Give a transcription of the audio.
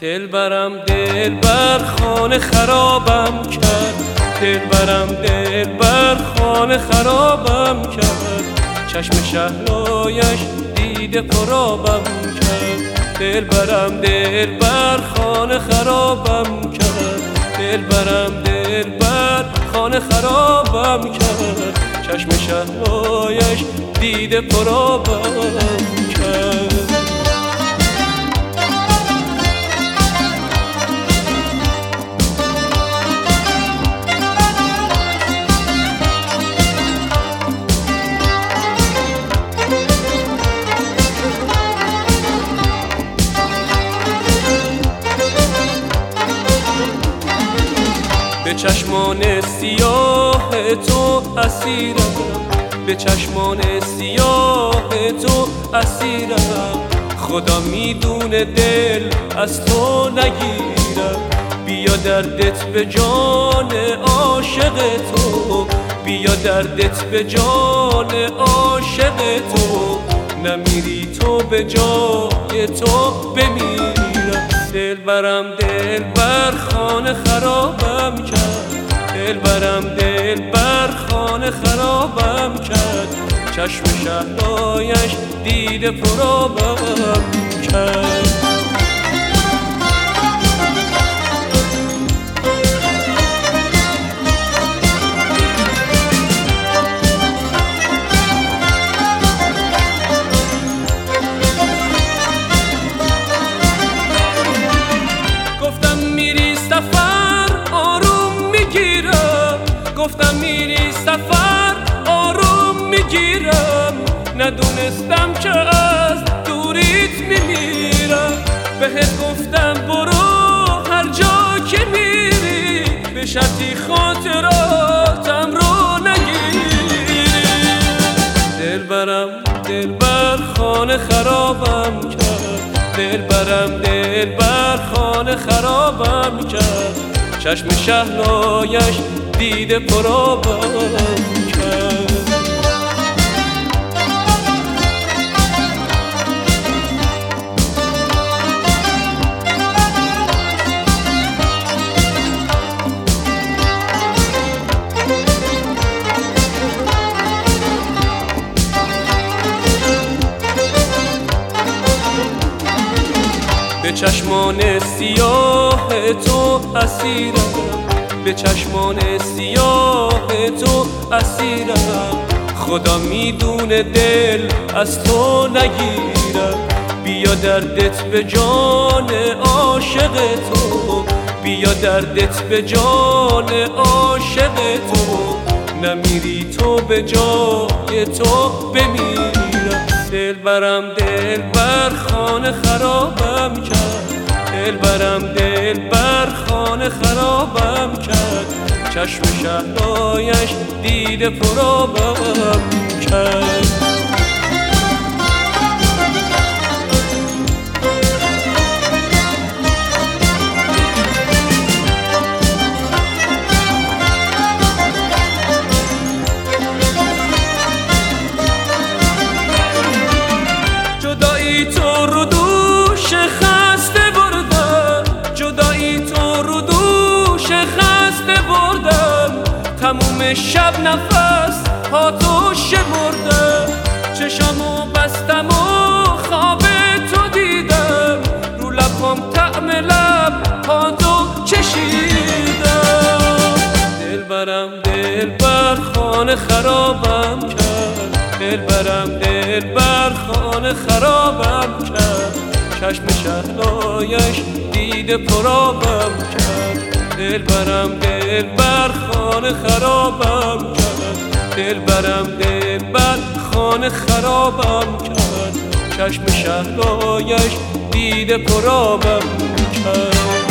دلبرم دلبر خانه خرابم کرد، دلبرم دلبر خانه خرابم کرد، چشم شهلایش دیده پرابم کرد. دلبرم دلبر خانه خرابم کرد، دلبرم دلبر خانه خرابم کرد، چشم شهلایش دیده پرابم کرد. به چشمان سیاه تو اسیرم، به چشمان سیاه تو اسیرم، خدا میدونه دل از تو نگیرم. بیا دردت به جان عاشق تو، بیا دردت به جان عاشق تو، نمیری تو به جای تو بمیرم. دلبرم دلبر خانه خرابم کرد، دلبرم دلبر خانه خرابم کرد، چشم شهلایش دیده پرابم کرد. گفتم میری سفر آروم میگیرم، ندونستم که از دوریت میمیرم. بهت گفتم برو هر جا که میری، به شرطی خاطراتم رو نگیری. دلبرم دلبر خانه خرابم کرد، دلبرم دلبر خانه خرابم کرد، چشم شهلایش دیده پرابم کرد. به چشمان سیاه تو اسیرم، به چشمان سیاه تو اسیرم، خدا میدونه دل از تو نگیرم. بیا دردت به جان عاشق تو، بیا دردت به جان عاشق تو، نمیری تو به جای تو بمیرم. دلبرم دلبر خانه خرابم کرد، دلبرم دلبر خانه خرابم کرد، چشم شهلایش دیده پرابم کرد. جدایی تو رو دوش خسته بردم، جدایی تو رو دوش خسته بردم، تموم شب نفس ها تو شمردم، چشمو بستم و خواب تو دیدم، رو لبم طعم لب ها تو چشیدم. دلبرم دلبر خانه خرابم کرد، دلبرم دلبر خانه خرابم کرد، چشم شهلایش دیده پرابم کرد. دلبرم دلبر خانه خرابم کرد، دلبرم دلبر خانه خرابم کرد، چشم شهلایش دیده پرابم کرد.